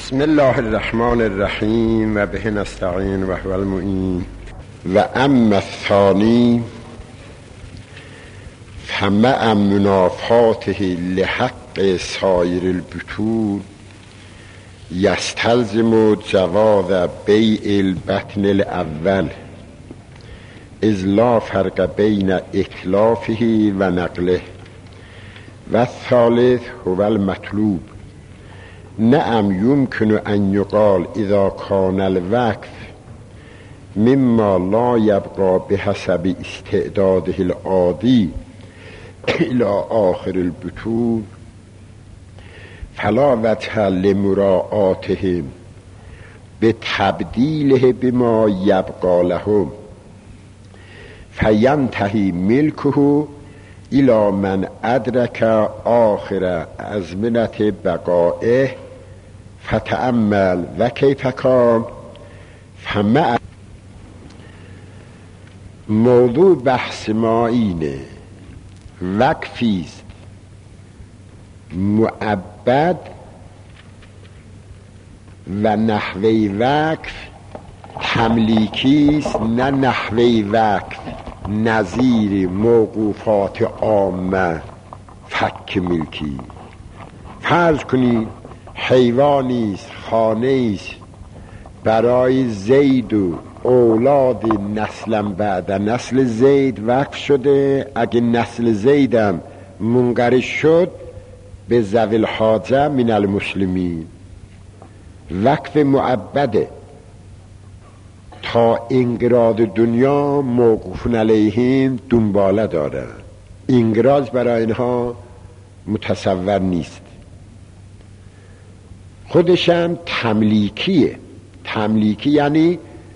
بسم الله الرحمن الرحیم و به نستعین و هو المعین. و اما الثانی فمع منافاته لحق سایر البطول یستلزم جواز بیع البطن الاول اذ لا فرق بین اتلافه و نقله. و الثالث هو المطلوب. نعم يمكن أن يقال إذا كان الوقف مما لا يبقى بحسب استعداده العادي إلى آخر البطول فلا وجه لمراعاتهم بتبديله بما يبقى لهم فينتهي ملكه إلى من أدرك آخر أزمنة بقائه فتأمل وكيف كان. فمع موضوع بحث ما اینه وقفیست معبد و نحوه وقف تملیکیست نه نحوه وقف نظیر موقوفات عامه فک ملکی. فرض کنید حیوانیست خانه‌ایست برای زید و اولاد نسلا بعد نسل زید وقف شده، اگه نسل زیدم منقرض شد به ذوی الحاجه من المسلمین. وقف معبده تا انقراض دنیا موقوف علیهم دنباله داره، انقراض برای اینها متصور نیست. خودشم تملیکیه. تملیکی یعنی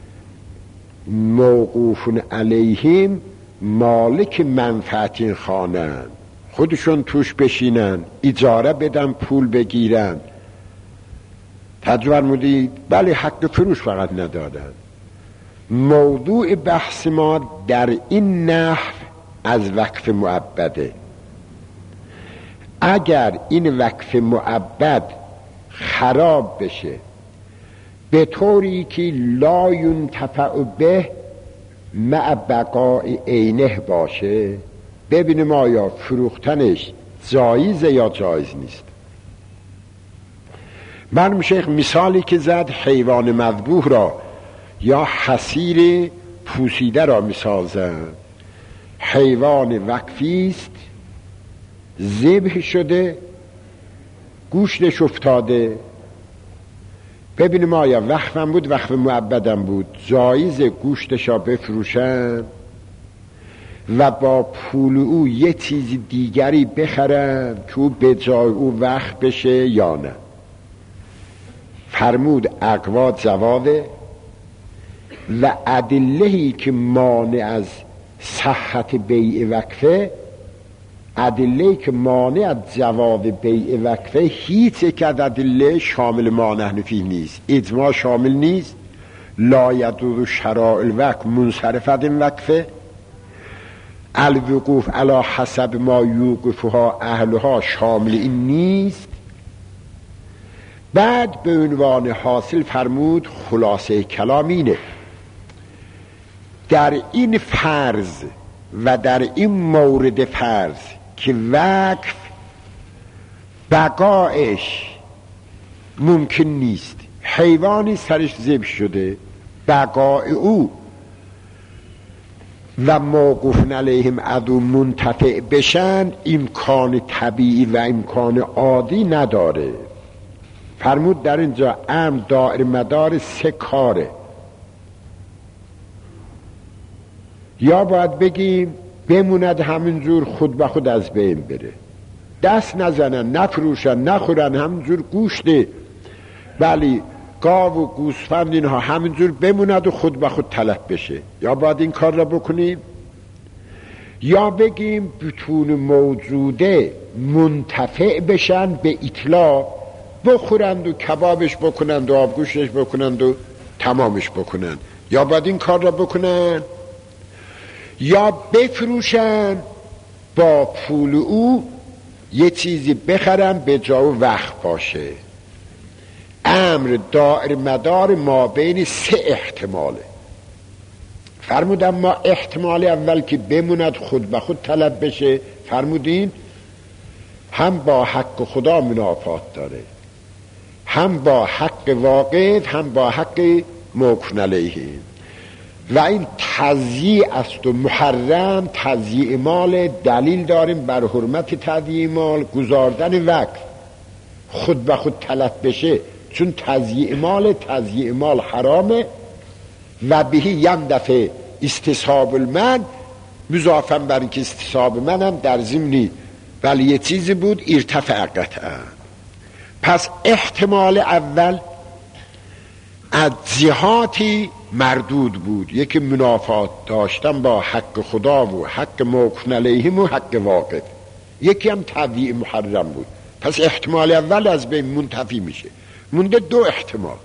موقوف علیهم مالک منفعت این خانه، خودشون توش بشینن، اجاره بدن، پول بگیرن. تجربه فرمودید بله حق فروش فقط ندادن. موضوع بحث ما در این نحو از وقف معبده. اگر این وقف معبد خراب بشه به طوری که لا ینتفع به مع بقاء عینه باشه، ببینیم آیا فروختنش جایزه یا جایز نیست. مرحوم شیخ مثالی که زد حیوان مذبوح را یا حصیر پوسیده را مثال زد. حیوان وقفیست ذبح شده گوشتش افتاده، ببینیم آیا وقفم بود وقف معبدم بود جایز گوشتش را بفروشن و با پول او یه چیز دیگری بخرن که او به جای او وقف بشه یا نه. فرمود اقوا جواده و ادلهی که مانع از صحت بیع وقفه، ادلهی که مانع از جواز بیع وقفه هیچ یک از ادله شامل ما نحن فیه نیست. اجماع شامل نیست. لا یجوز شرائع الوقف منصرفت وقفه، الوقوف علی حسب ما یوقفها اهلها شامل این نیست. بعد به عنوان حاصل فرمود خلاصه کلام اینه: در این فرض و در این مورد فرض که وقف بقایش ممکن نیست، حیوانی سرش ذبح شده بقای او و موقوف علیهم عدو منتفع بشن امکان طبیعی و امکان عادی نداره. فرمود در اینجا امر دائر مدار سه کاره. یا باید بگیم بموند همینجور خود به خود از بین بره، دست نزنن، نفروشن، نخورن، همینجور گوشته ولی گاو و گوسفند اینها همینجور بموند و خود به خود تلف بشه. یا باید این کار را بکنیم یا بگیم بطون موجوده منتفع بشن به اطلاع، بخورند و کبابش بکنند و آبگوشش بکنند و تمامش بکنند. یا باید این کار را بکنن یا بفروشن با پول او یه چیزی بخرن به جا و وقت باشه. امر دائر مدار ما بین 3 احتماله. فرمودم ما احتمال اول که بموند خود به خود طلب بشه، فرمودین هم با حق خدا منافات داره، هم با حق واقع، هم با حق موکن علیه. و این تضییع است و محرم. تضییع مال دلیل داریم بر حرمت تضییع مال، گذاردن وقت خود به خود طلب بشه، چون تضییع مال حرامه. و بهی یم دفعه استصحاب المن، مضافاً بر اینکه استصحاب من هم در ضمنی ولی یه چیزی بود ارتفع قطعا. پس احتمال اول از جهاتی مردود بود، یکی منافات داشتن با حق خدا و حق موکن علیهم و حق واقع، یکی هم تضییع محرم بود. پس احتمال اول از بین منتفی میشه، مونده 2 احتمال،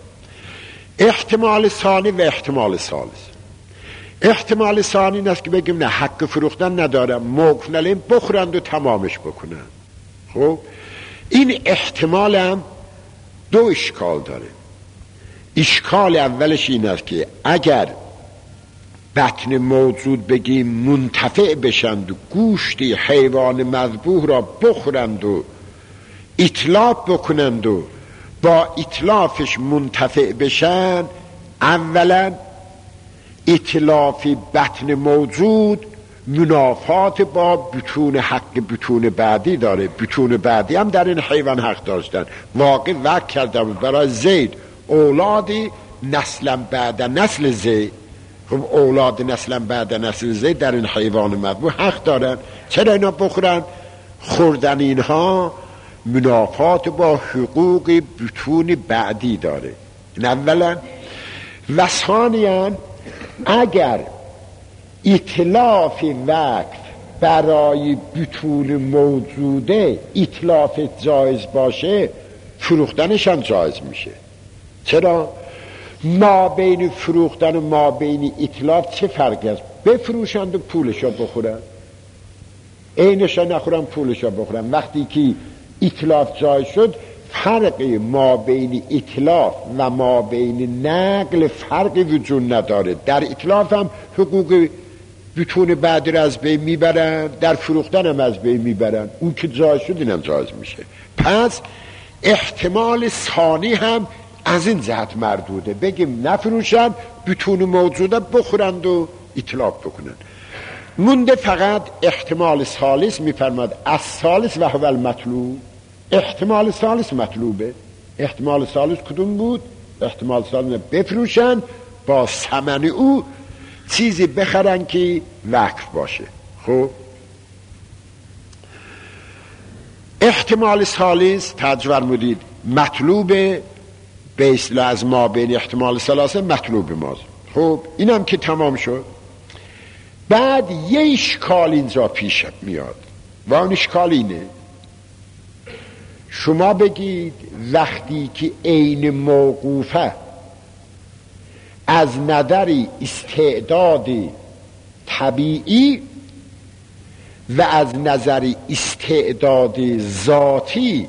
احتمال ثانی و احتمال ثالث. احتمال ثانی این است که بگیم نه حق فروختن ندارم، موکن علیهم بخورند و تمامش بکنن. خب این احتمال هم 2 اشکال داره. اشکال اولش این است که اگر بطن موجود بگیم منتفع بشند و گوشت حیوان مذبوح را بخورند و اتلاف بکنند و با اتلافش منتفع بشن، اولا اتلاف بطن موجود منافات با بطون حق بطون بعدی داره. بطون بعدی هم در این حیوان حق داشتن. واقع وقت کردم برای زید اولادی نسلا بعد نسل زید. خب اولاد نسلا بعد نسل زید در این حیوان مذبوح حق دارن، چرا اینا بخورن؟ خوردن اینها منافات با حقوق بطون بعدی داره. این اولا. و ثانیاً اگر اتلاف وقت برای بطون موجوده اتلاف جایز باشه، فروختنش هم جایز میشه. چرا؟ ما بین فروختن و ما بین اتلاف چه فرقی است؟ بفروشند و پولشو بخورن، اینشو نخورن پولشو بخورن. وقتی که اتلاف جای شد، فرق ما بین اتلاف و ما بین نقل فرقی وجود نداره. در اتلاف هم حقوق بطون بعدی را از بین میبرن، در فروختن هم از بین میبرن. اون که جای شد اینم جایز میشه. پس احتمال ثانی هم از این جهت مردوده، بگیم نفروشن، بطون موجوده بخورند و اتلاف بکنن. مونده فقط احتمال ثالث. میفرماد از ثالث و هو المطلوب. احتمال ثالث مطلوبه. احتمال ثالث کدوم بود؟ احتمال ثالث بفروشن، با ثمن او چیزی بخرن که وقف باشه. خب احتمال ثالث تجور مدید مطلوبه، به اصطلاح از ما بین احتمال ثلاثه مطلوب ماست. خب اینم که تمام شد، بعد یه اشکال اینجا پیش میاد و اون اشکال اینه: شما بگید وقتی که عین موقوفه از نظر استعداد طبیعی و از نظر استعداد ذاتی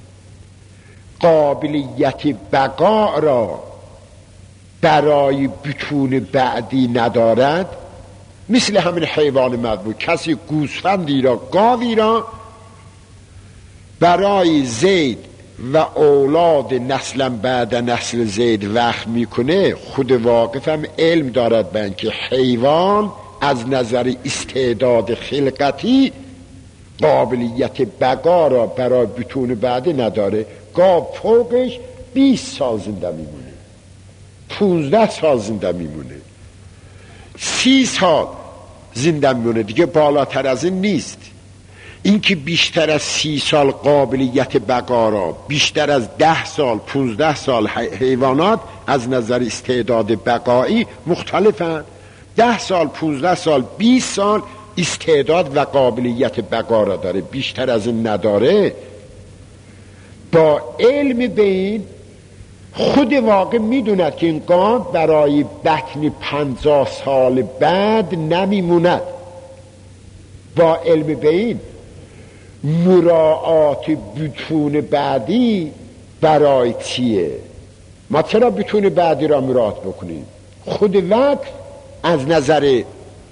قابلیت بقا را برای بطون بعدی ندارد، مثل همین حیوان مذبوح، کسی گوسفندی را، گاوی را برای زید و اولاد نسلا بعد نسل زید وقف میکنه، خود واقف هم علم دارد به اینکه حیوان از نظر استعداد خلقتی قابلیت بقا را برای بطون بعدی نداره. گاو فوقش 20 سال زنده میمونه، 15 سال زنده میمونه، 30 سال زنده میمونه، دیگه بالاتر از این نیست. این که بیشتر از 30 سال قابلیت بقا را، بیشتر از 10 سال 15 سال حیوانات از نظر استعداد بقایی مختلفن. 10 سال 15 سال 20 سال استعداد و قابلیت بقا را داره، بیشتر از این نداره. با علم به این خود واقع میدوند که این قاند برای بطن 50 سال بعد نمیموند. با علم به این مراعات بطون بعدی برای چیه؟ ما چرا بتون بعدی را مراعات بکنیم؟ خود وقت از نظر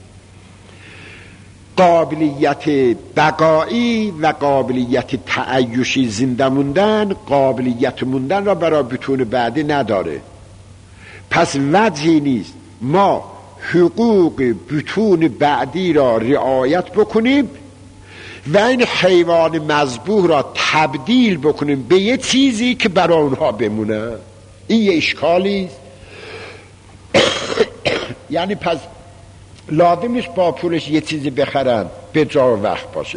قابلیت بقایی و قابلیت تعیشی زنده موندن، قابلیت موندن را برای بتون بعدی نداره. پس وجهی نیست ما حقوق بتون بعدی را رعایت بکنیم و این حیوان مذبوح را تبدیل بکنیم به یه چیزی که برای اونها بمونه. این یه اشکالی است. یعنی پس لازم نیست با پولش یه چیزی بخرن به جا و وقت باشه.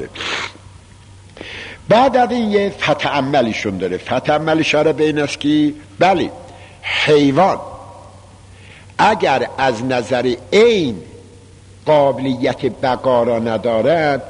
بعد از این یه فتح عملیشون داره. فتح عمل اشاره به این است که بله، حیوان اگر از نظر عین قابلیت بقا را ندارد،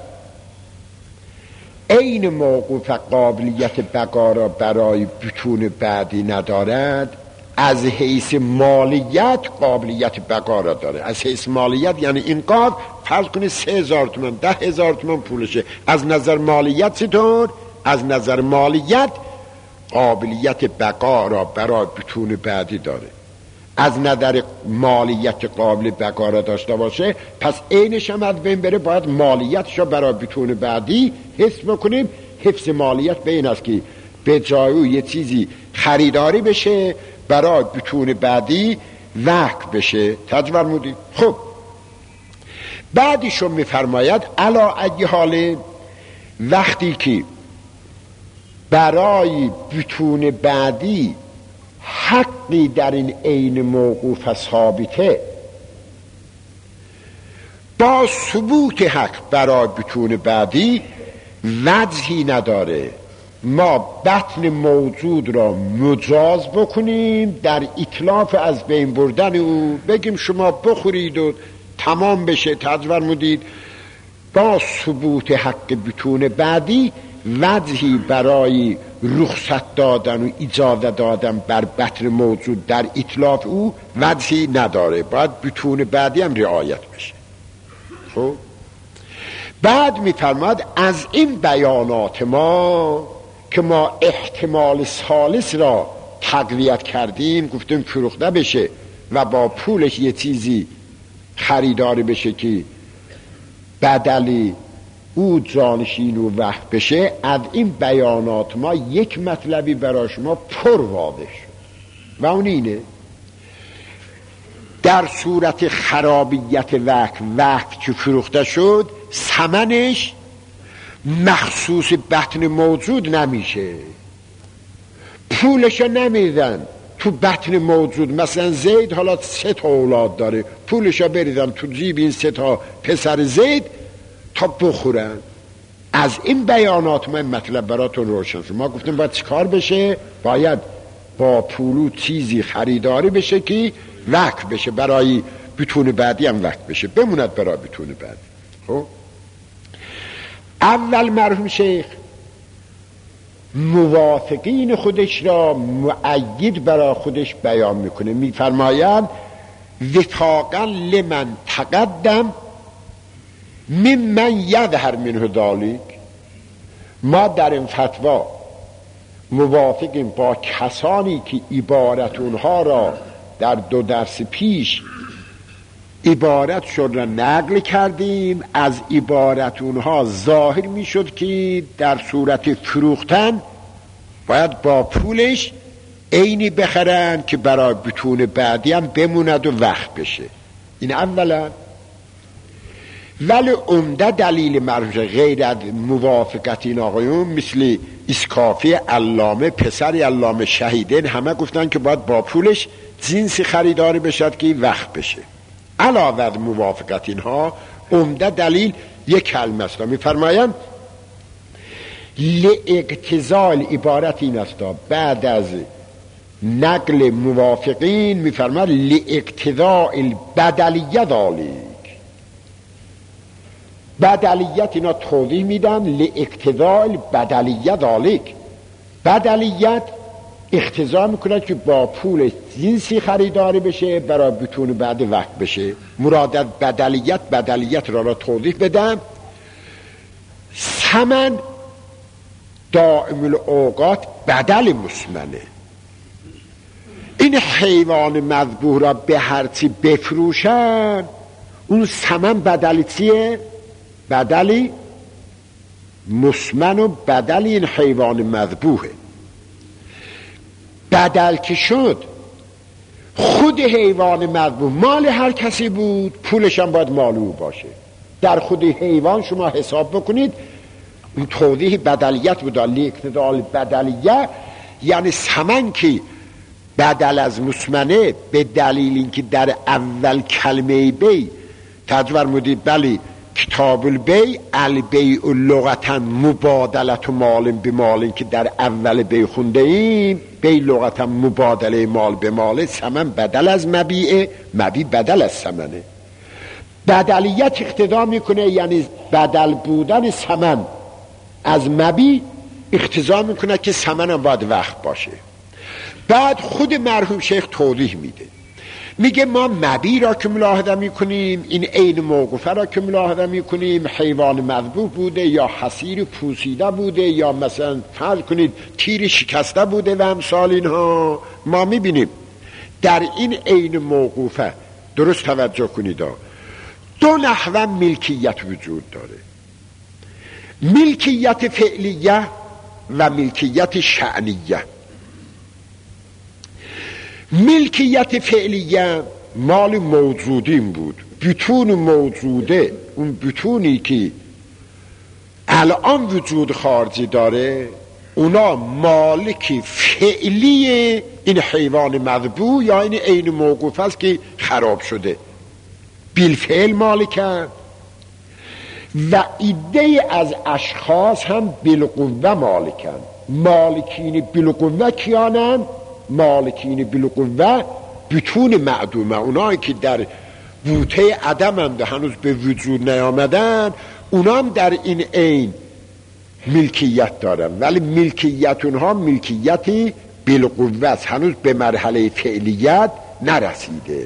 عین موقوف قابلیت بقا را برای بتون بعدی ندارد، از حیث مالیت قابلیت بقا را داره. از حیث مالیت یعنی اینقدر، فرض کنید 3000 تومان 10,000 تومان پولشه. از نظر مالیت چطور؟ از نظر مالیت قابلیت بقا را برای بتون بعدی داره. از نظر مالیت قابل بقا را داشته باشه، پس عینش هم از بین بره، باید مالیتش را برای بتون بعدی حفظ بکنیم. حفظ مالیت به این است که به جای او یه چیزی خریداری بشه برای بتون بعدی وقت بشه. تجور مودی. خب بعدیشون میفرماید علا ای حال، وقتی که برای بتون بعدی حقی در این عین موقوف ثابته، با ثبوت حق برای بتون بعدی وجهی نداره ما بطن موجود را مجاز بکنیم در اتلاف از بین بردن او، بگیم شما بخورید و تمام بشه. تجور مودید. با ثبوت حق بتون بعدی وجهی برای رخصت دادن و اجازه دادن بر بطن موجود در اتلاف او وجهی نداره. باید بتون بعدی هم رعایت بشه. خب بعد میفرماد از این بیانات ما که ما احتمال ثالث را تقویت کردیم، گفتیم فروخته بشه و با پولش یه چیزی خریداری بشه که بدلی او جانشین و وقت بشه. از این بیانات ما یک مطلبی برای شما پر واضح شد و اون اینه: در صورت خرابیت وقت که فروخته شد، ثمنش مخصوص بطن موجود نمیشه، پولشو نمیدن تو بطن موجود. مثلا زید حالا 3 تا اولاد داره، پولشو بریدن تو جیب این 3 تا پسر زید تا بخورن. از این بیانات من مطلب براتون روشن شد. ما گفتیم باید چیکار بشه؟ باید با پولو چیزی خریداری بشه که وقت بشه، برای بتون بعدی هم وقت بشه، بموند برای بتون بعدی. خب اول مرحوم شیخ موافقین خودش را مؤید برای خودش بیان میکنه، میفرماید وفاقا لمن تقدم ممن یظهر منه ذلک. ما در این فتوا موافقیم با کسانی که عبارت اونها را در 2 درس پیش عبارتشون را نقل کردیم. از عبارت اونها ظاهر میشد که در صورت فروختن باید با پولش عینی بخرن که برای بتون بعدی هم بموند و وقت بشه. این اولا. ولی عمده دلیل مرجع غیر از موافقت این آقایون مثل اسکافی علامه، پسر علامه شهیدین، همه گفتن که باید با پولش جنسی خریداری بشد که وقت بشه. علاوه از موافقت اینها عمده دلیل یک کلمه است. میفرمایم لاقتضاء، عبارت این است بعد از نقل موافقین میفرماید لاقتضاء البدلیه ذلک. بدلیت اینا توضیح میدن. لاقتضاء البدلیه ذلک، بدلیت اقتضا میکنه که با پول جنسی خریداری بشه برای بتون بعد وقت بشه. مراد از بدلیت را توضیح بدم. ثمن دائم الاوقات بدل مسمنه. این این حیوان مذبوح را به هر چی بفروشن، اون ثمن بدلی چیه؟ بدلی مسمن و بدل این حیوان مذبوحه. بدل که شد، خود حیوان مذبوح مال هر کسی بود، پولش هم باید مال او باشه. در خود حیوان شما حساب بکنید، این توضیح بدلیت بود. اقتدال بدلیه یعنی ثمن که بدل از مسمنه، به دلیل اینکه در اول کلمه بی تجور مودید بلی کتاب البی البیع لغتا مبادلت مال به مال، که در اول بی خونده ایم بی لغتا مبادله مال به مال، ثمن بدل از مبیعه، مبیع بدل از ثمنه. بدلیت اقتضا میکنه یعنی بدل بودن ثمن از مبیع اقتضا میکنه که ثمن هم باید وقت باشه. بعد خود مرحوم شیخ توضیح میده، میگه ما مبیع را که ملاحظه میکنیم، این عین موقوفه را که ملاحظه میکنیم، حیوان مذبوح بوده یا حصیر پوسیده بوده یا مثلا فرض کنید تیر شکسته بوده و امثال اینها، ما میبینیم در این عین موقوفه، درست توجه کنید، دو نحوه ملکیت وجود داره، ملکیت فعلیه و ملکیت شأنیه. ملکیت فعلیه مال موجودین بود، بتون موجوده، اون بتونی که الان وجود خارجی داره، اونا مالک فعلی این حیوان مذبوح یا این عین موقوف است که خراب شده، بالفعل مالکن. و ایده از اشخاص هم بالقوه مالکن. مالکین بالقوه کیانن؟ مالکین بالقوه بتون معدومه، اونایی که در بوته عدمند و هنوز به وجود نیامدن، اونا هم در این عین ملکیت دارن، ولی ملکیت اونها ملکیتی بالقوه است، هنوز به مرحله فعلیت نرسیده.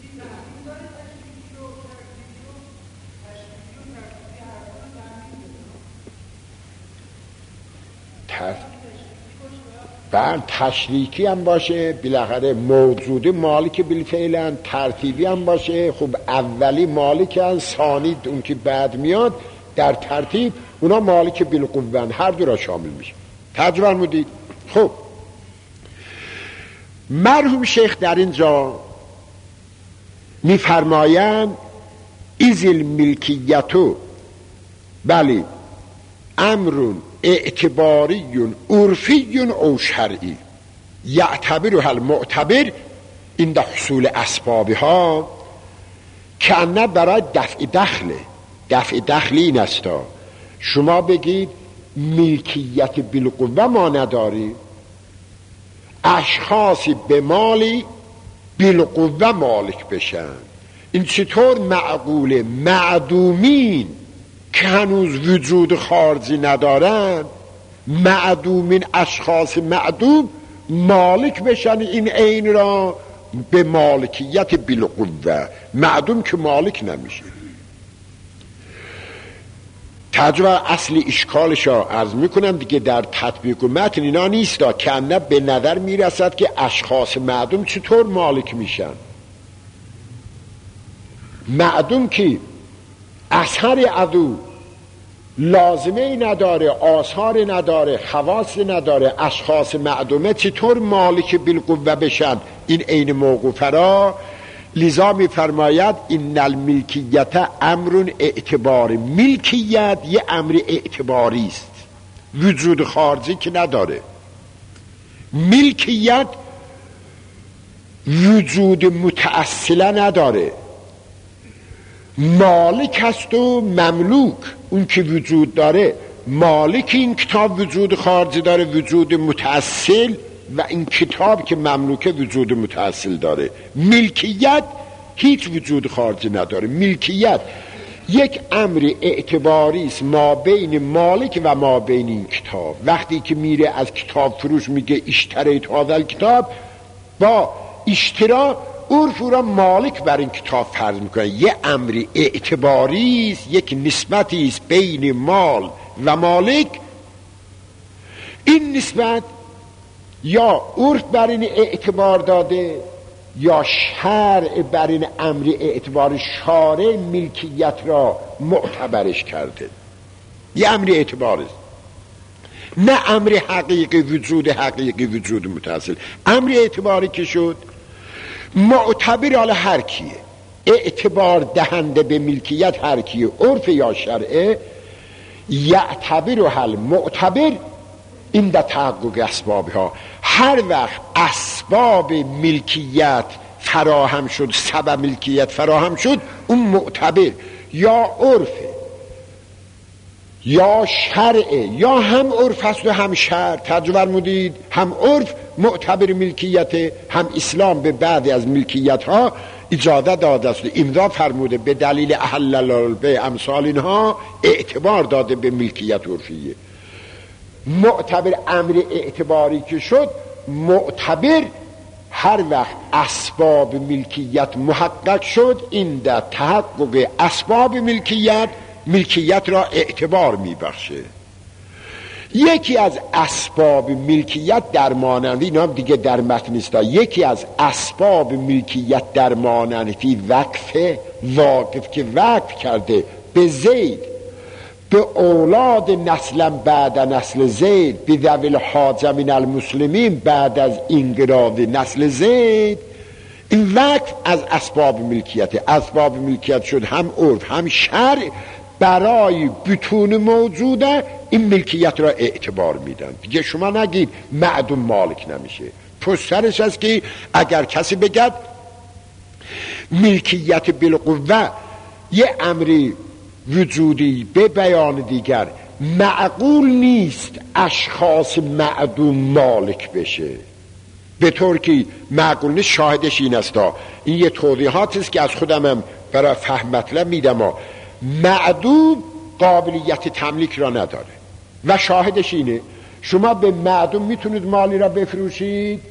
بعد تشریکی هم باشه، بالاخره موجود مالک بالفعلن، ترتیبی هم باشه. خب اولی مالک هن، ثانی اون که بعد میاد در ترتیب اونا مالک بالقوه، هر دو را شامل میشه. ترجمه مودید. خب مرحوم شیخ در اینجا میفرمایند از الملکیتو بله امرون اعتباری عرفی او شرعی یعتبرها المعتبر عند حصول اسبابها، که نه برای دفع دخل این است. شما بگید ملکیت بالقوه ما نداری، اشخاصی به مالی بالقوه مالک بشن، این چطور معقوله؟ معدومین که هنوز وجود خارجی ندارن، معدومین اشخاص معدوم مالک بشن این عین را به مالکیت بالقوه، معدوم که مالک نمیشه. ترجمه اصلی اشکالش را عرض میکنم دیگه، در تطبیق و متن اینا نیست، که نه به نظر میرسد که اشخاص معدوم چطور مالک میشن. معدوم که اثر عدو لازمه نداره، آثار نداره، خواص نداره، اشخاص معدومه چطور مالک بالقوه بشن این عین موقوفه را؟ لذا می فرماید این الملکیت امر اعتباری، ملکیت یه امر اعتباری است، وجود خارجی که نداره. ملکیت وجود متأصله نداره، مالک هست و مملوک. اون که وجود داره مالک این کتاب وجود خارجی داره، وجود متأصل، و این کتاب که مملوکه وجود متأصل داره. ملکیت هیچ وجود خارجی نداره. ملکیت یک امر اعتباری است ما بین مالک و ما بین این کتاب. وقتی که میره از کتاب فروش میگه اشتریت هذا الکتاب، با اشترا عرف را مالک بر این کتاب فرض میکنه. یه امر اعتباری است، یک نسبتی است بین مال و مالک. این نسبت یا عرف بر این اعتبار داده یا شرع بر این امر اعتبار شارع ملکیت را معتبرش کرده. یه امر اعتبار است، نه امر حقیقی وجود متصل. امر اعتباری که شد معتبر حالا هر کیه، اعتبار دهنده به ملکیت هر کیه، عرف یا شرعه، یعتبر و حل معتبر این در تحقق اسبابها. هر وقت اسباب ملکیت فراهم شد، سبب ملکیت فراهم شد، اون معتبر یا عرفه یا شرعه یا هم عرف هست و هم شرع. تجربه فرمودید هم عرف معتبر ملکیت، هم اسلام به بعضی از ملکیت ها اجازه داده است، امضا فرموده به دلیل احل الله به امثال اینها اعتبار داده به ملکیت عرفیه. معتبر امر اعتباری که شد معتبر هر وقت اسباب ملکیت محقق شد، این در تحقق اسباب ملکیت را اعتبار میبخشه. یکی از اسباب ملکیت در مانند اینا دیگه در متن نیست، یکی از اسباب ملکیت در مانند وقف واقف که وقف کرده به زید، به اولاد نسلا بعد نسل زید، به ذوی الحاجه من المسلمین بعد از انقراض نسل زید، این وقف از اسباب ملکیت. اسباب ملکیت شد هم عرف هم شرع، برای بتون موجوده این ملکیت را اعتبار میدن. دیگه شما نگید معدوم مالک نمیشه. پسرش است که اگر کسی بگد ملکیت بالقوه یه امری وجودی به بیان دیگر معقول نیست اشخاص معدوم مالک بشه، به طور که معقول نیست. شاهدش این است، این یه توضیحات است که از خودم هم برای فهم مطلب میدم. معدوم قابلیت تملیک را نداره و شاهدش اینه شما به معدوم میتونید مالی را بفروشید.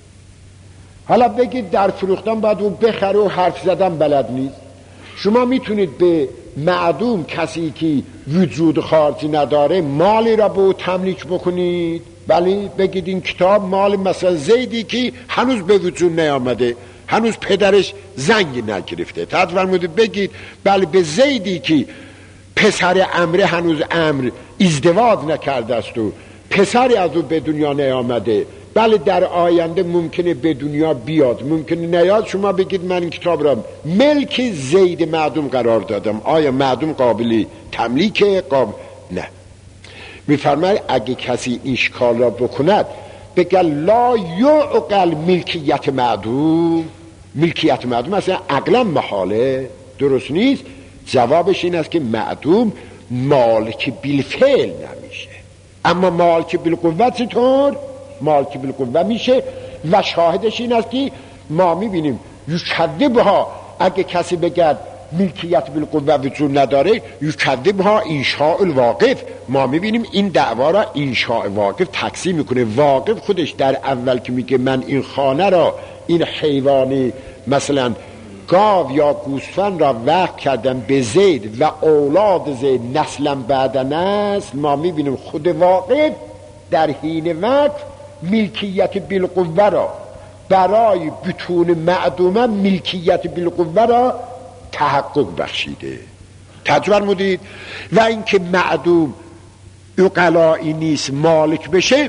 حالا بگید در فروختن باید اون بخره و حرف زدن بلد نیست. شما میتونید به معدوم کسی که وجود خارجی نداره مالی را به او تملیک بکنید. بله بگید این کتاب مال مثلا زیدی که هنوز به وجود نیامده، هنوز پدرش زنگ نگرفته، فرمودید بگید بله به زیدی که پسر امره هنوز امر ازدواج نکرده است و پسری از او به دنیا نیامده، بله در آینده ممکنه به دنیا بیاد ممکنه نیاد، شما بگید من این کتاب را ملک زید معدوم قرار دادم. آیا معدوم قابلی تملیکه؟ نه. میفرماید اگه کسی این اشکال را بکند بگه لا یعقل ملکیت معدوم. ملکیت معدوم اصلا عقلا محاله، درست نیست. جوابش این است که معدوم مالک بالفعل نمیشه، اما مالک بالقوه چطور؟ مالک بالقوه میشه و شاهدش این است که ما میبینیم یکذبها، اگه کسی بگه ملکیت بالقوه وجود نداره یکذبها انشاء الواقف، ما میبینیم این دعوا را انشاء واقف تقسیم میکنه. واقف خودش در اول که میگه من این خانه را، این حیوانی مثلا گاو یا گوسفند را وقف کردم به زید و اولاد زید نسلا بعد نسل، ما میبینیم خود واقف در حین وقف ملکیت بالقوه را برای بتون معدومه ملکیت بالقوه را تحقق بخشیده. تجربه فرمودید. و اینکه معدوم عقلائی نیست مالک بشه،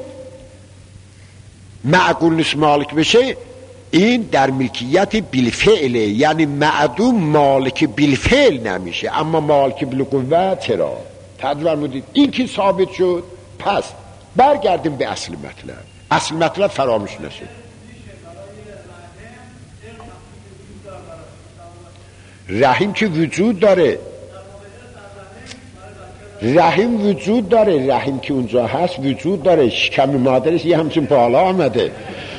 معقول نیست مالک بشه، این در ملکیت بالفعله، یعنی معدوم مالک بالفعل نمیشه اما مالک بالقوه چرا؟ تجربه فرمودید. این که ثابت شد پس برگردیم به اصل مطلب. اصل مطلب فراموش نشه. رحم که وجود داره، رحم وجود داره، رحم که اونجا هست وجود داره. شکم مادرش یه همچون بالا آمده،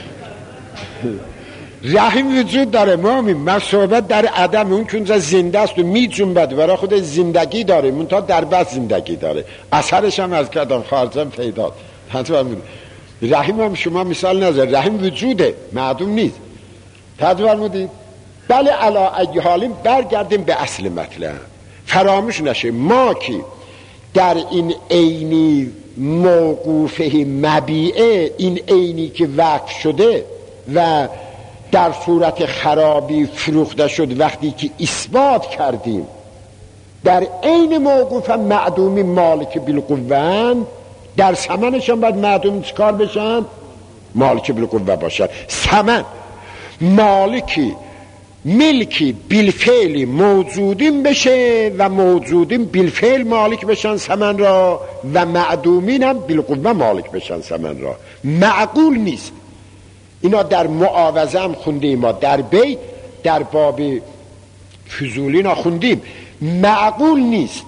رحم وجود داره. من صحبت در عدم، اون که اونجا زنده است و می جنبد برای خود زندگی داره، منتها در بس زندگی داره، اثرش هم از کردم خارجم پیدا. رحم هم شما مثال نظر، رحم وجوده معدوم نیست. تدبیر فرمودید. بله علا ای حالیم برگردیم به اصل مطلب. فراموش نشه ما که در این عینی موقوفه مبیعه، این عینی که وقف شده و در صورت خرابی فروخته شد، وقتی که اثبات کردیم در عین موقوف معدومی مالک بالقوه، در ثمنش هم باید معدوم چکار بشن؟ مالک بالقوه باشن. ثمن مالکی ملکی بالفعل موجودین بشه و موجودین بالفعل مالک بشن ثمن را و معدومین هم بالقوه مالک بشن ثمن را. معقول نیست. اینا در معاوضه هم خوندیم، ما در بی در باب فضولی نا خوندیم. معقول نیست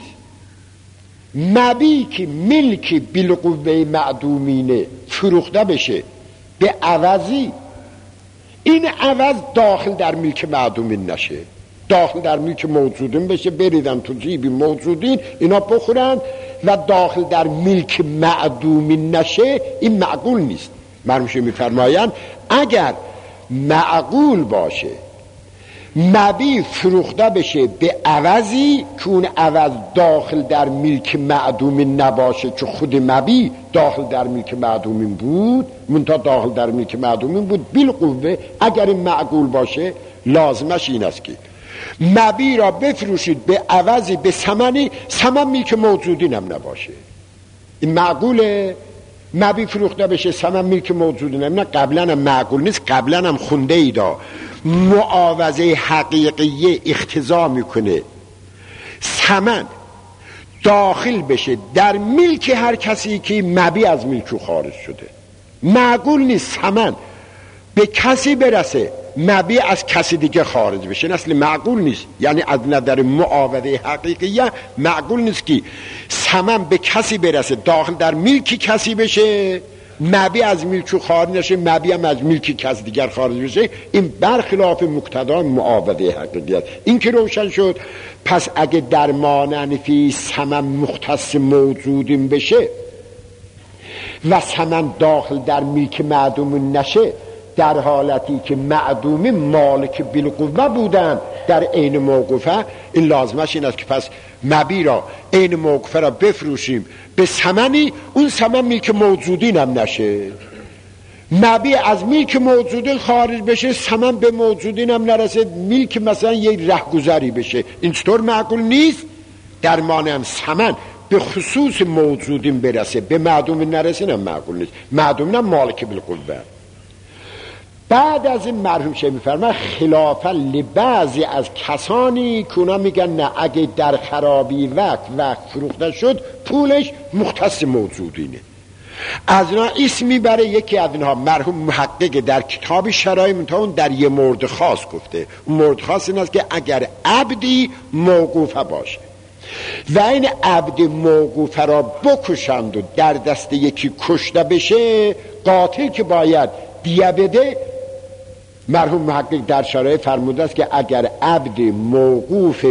مبی که ملکی بالقوه معدومینه فروخته بشه به عوضی این عوض داخل در ملک معدومین نشه، داخل در ملک موجودین بشه، بریدن تو جیب موجودین اینا بخورن و داخل در ملک معدومین نشه. این معقول نیست. مرموشه میفرمایند اگر معقول باشه مبی فروخته بشه به عوضی که اون عوض داخل در ملک معدومین نباشه، که خود مبی داخل در ملک معدومین بود، منتها داخل در ملک معدومین بود بالقوه، اگر این معقول باشه لازمش این است که مبی را بفروشید به عوضی به ثمنی ثمن ملک موجودین هم نباشه. این معقوله؟ مبی فروخته بشه ثمن ملک موجودین هم نه. قبلا هم معقول نیست. قبلا هم خونده ایدا معاوضه حقیقیه اقتضا میکنه ثمن داخل بشه در ملک هر کسی که مبی از ملک خارج شده. معقول نیست ثمن به کسی برسه مبی از کسی دیگه خارج بشه. اصلا معقول نیست. یعنی از نظر معاوضه حقیقیه معقول نیست که ثمن به کسی برسه داخل در ملک کسی بشه، مبی از ملک خارج نشه، مبی هم از ملک کس دیگر خارج بشه. این برخلاف مقتضای معاوضه حقیقی است. این که روشن شد. پس اگه در مانعنفی ثمن مختص موجودین بشه و ثمن داخل در ملک معدوم نشه، در حالتی که معدومی مالک بالقوه بودن در عین موقوفه، این لازمش این است که پس مبی را عین موقوفه را بفروشیم به ثمنی اون ثمن ملک موجودین هم نشه. مبی از ملک موجودین خارج بشه، ثمن به موجودین هم نرسه، ملک مثلا یک رهگذری بشه. این چطور معقول نیست؟ در مانع هم ثمن به خصوص موجودین برسه به معدوم نرسه، هم معقول نیست. معدوم هم مالک بالقوه. بعد از این مرحوم شه میفرما خلافا لبعضی از کسانی که اونا میگن نه، اگه در خرابی وقت فروخته شد پولش مختص موجودینه. از اینا اسم میبره. یکی از اینها مرحوم محقق در کتاب شرایع منتهون در یه مورد خاص گفته. اون مورد خاص این است که اگر عبدی موقوفه باشه و این عبد موقوفه را بکشند و در دست یکی کشته بشه، قاتل که باید دیه بده. مرحوم محقق در شرایع فرموده است که اگر عبد موقوف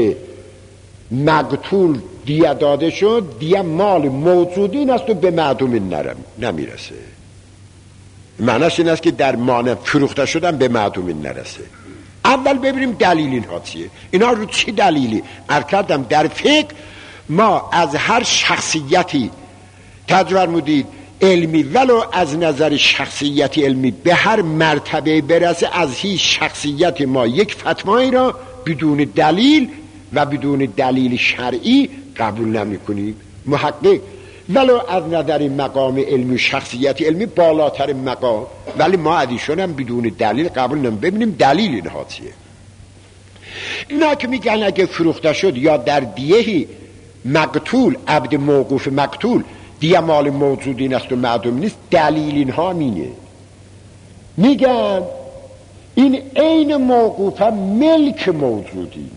مقتول دیه داده شد، دیه مال موجودین است و به معدوم نمیرسه. معنیش این است که در مانع فروخته شدن به معدوم نرسه. اول ببینیم دلیل اینها چیه. اینا رو چی دلیلی؟ عرض کردم در فقه ما از هر شخصیتی تجربه فرمودید علمی ولو از نظر شخصیت علمی به هر مرتبه برسه، از هیچ شخصیت ما یک فتوایی را بدون دلیل و بدون دلیل شرعی قبول نمی کنیم. محقق ولو از نظر مقام علمی و شخصیت علمی بالاتر مقام، ولی ما ادیشون هم بدون دلیل قبول نمی. ببینیم دلیل اینها چیه. اینا که میگن اگه فروخته شد یا در دیهی مقتول عبد موقوف مقتول دیه مال موجودین است و معدوم نیست، دلیل اینها مینه. میگن این عین موقوفه ملک موجودینه،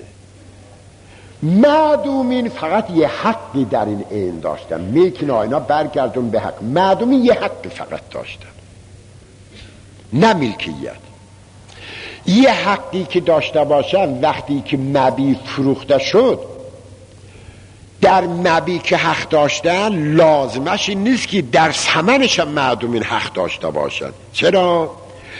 معدومین فقط یه حقی در این عین داشتن. ملک اینا برگردون به حق، معدومین یه حقی فقط داشتن، نه ملکیت. یه حقی که داشته باشن وقتی که مبی فروخته شد، در مبی که حق داشتن لازمش این نیست که در ثمنش هم معدومین حق داشته باشن. چرا؟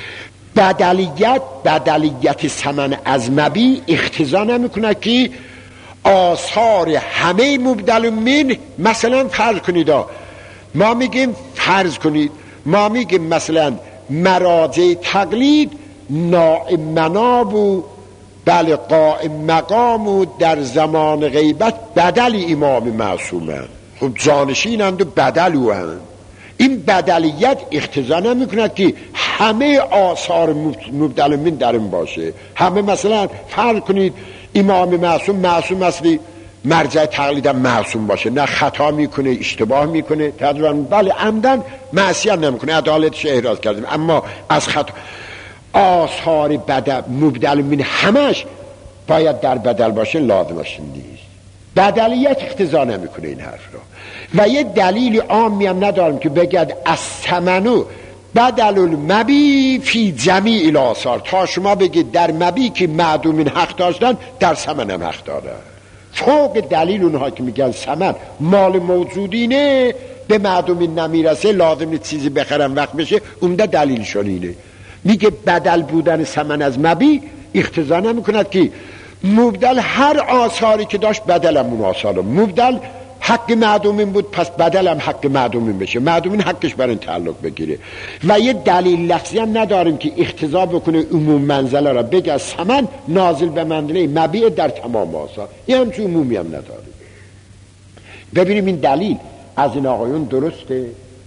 بدلیت ثمن از مبی اقتضا نمیکنه که آثار همه مبدل من، مثلا فرض کنید ما میگیم فرض کنید، ما میگیم مثلا مراجع تقلید نائم مناب و بله قائم مقام و در زمان غیبت بدل امام معصومن، خب جانشینند و بدل او هند. این بدلیت اقتضا نمی کند که همه آثار مبدل من در این باشه. همه مثلا فرض کنید امام معصوم اصلی مرجع تقلیدم معصوم باشه، نه خطا میکنه اشتباه میکنه تقریبا بله عمدن معصیت نمیکنه، عدالتش احراز کردیم، اما از خطا آثار مبدل من همش باید در بدل باشه، لازمش نیست. بدلیت اقتضا نمیکنه این حرف رو. و یه دلیل عامی هم ندارم که بگد از ثمنو بدل المبی فی جمیع الاثار، تا شما بگید در مبی که معدومین حق داشتن در ثمن هم حق دارن. فوق دلیل اونها که میگن ثمن مال موجودینه به معدومین نمیرسه، لازم چیزی بخرن وقت بشه، اونده دلیلشون اینه. میگه بدل بودن ثمن از مبی اقتضا نمیکند که مبدل هر آثاری که داشت بدلم اون آثارو، مبدل حق معدومین بود پس بدلم حق معدومین بشه، معدومین حقش بر این تعلق بگیره. و یه دلیل لفظی هم نداریم که اقتضا بکنه عموم منزله را بگه از ثمن نازل به منزله مبیع در تمام آثار، یه همچون عمومی هم نداریم. ببینیم این دلیل از این آقایون درسته؟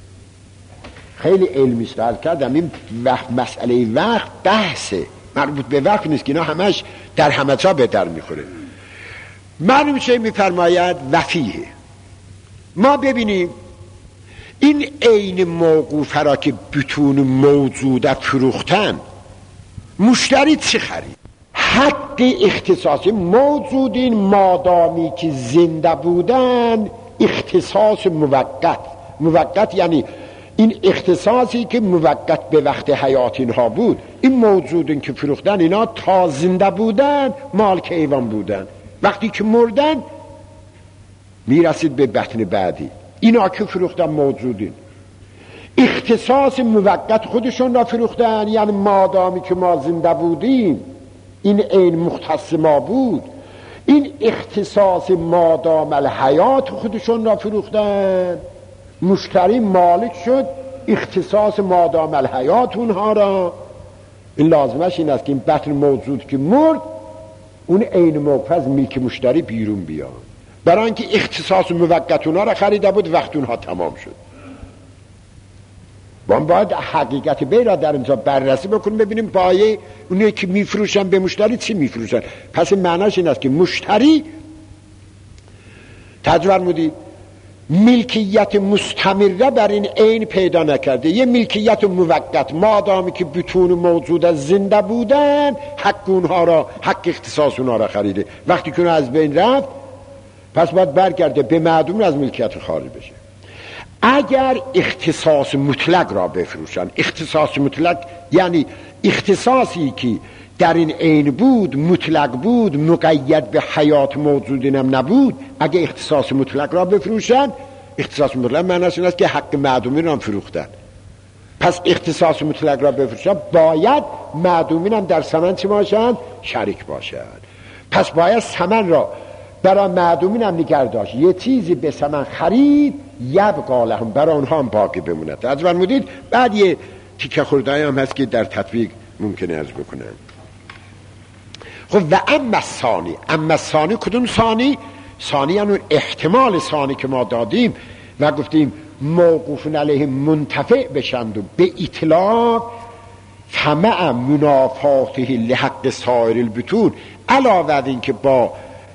خیلی علمی سوال کردم. این مسئله وقت بحثه، مربوط به وقت نیست که اینا همش در همه جا به در میخوره. معلوم شه میفرماید وفیه. ما ببینیم این عین موقوفه را که بتون موجوده فروختن، مشتری چی خرید؟ حق اختصاصی موجودین مادامی که زنده بودن اختصاص موقت یعنی این اختصاصی که موقت به وقت حیات اینها بود، این موجودین که فروختن اینا تا زنده بودن مالک ایوان بودن، وقتی که مردن میرسید به بطن بعدی. اینا که فروختن موجودین اختصاص موقت خودشون را فروختن، یعنی مادامی که ما زنده بودیم این عین مختص ما بود، این اختصاص مادام الحیات خودشون را فروختن. مشتری مالک شد اختصاص مادام الحیات اونها را. این لازمش این است که این بطن موجود که مرد اون عین موقف از ملک مشتری بیرون بیاد، برای اینکه اختصاص موقت اونها را خریده بود وقت اونها تمام شد. ما باید حقیقت بی را در اینجا بررسی بکنیم، ببینیم پایه اونایی که میفروشن به مشتری چی میفروشن. پس معناش این است که مشتری تجربه مودید ملکیت مستمره بر این عین پیدا نکرده، یه ملکیت موقت مادامی که بتون موجود از زنده بودن حق اونها را، حق اختصاص اونها را خریده. وقتی که اونها از بین رفت پس باید برگرده به معدوم از ملکیت خارج بشه. اگر اختصاص مطلق را بفروشن، اختصاص مطلق یعنی اختصاصی که در این عین بود، مطلق بود، مقید به حیات موجودین هم نبود، اگه اختصاص مطلق را بفروشن، اختصاص مطلق معنیش این است که حق معدومین را فروختن. پس اختصاص مطلق را بفروشن باید معدومین هم در ثمن چه باشن؟ شریک باشن. پس باید ثمن را برای معدومین هم نگه داشت، یه چیزی به ثمن خرید یبقا لهم، برای اونها هم باقی بموند. از فرمودید بعد یه تیکه خورده‌ای هم هست که در تطبیق ممکنه عرض بکنن. خب و اما ثانی کدوم ثانی؟ ثانی یعنی احتمال ثانی که ما دادیم و گفتیم موقوفن علیه منتفع بشند و به اطلاق طمع منافاته لحق سایر البتون، علاوه بر این که با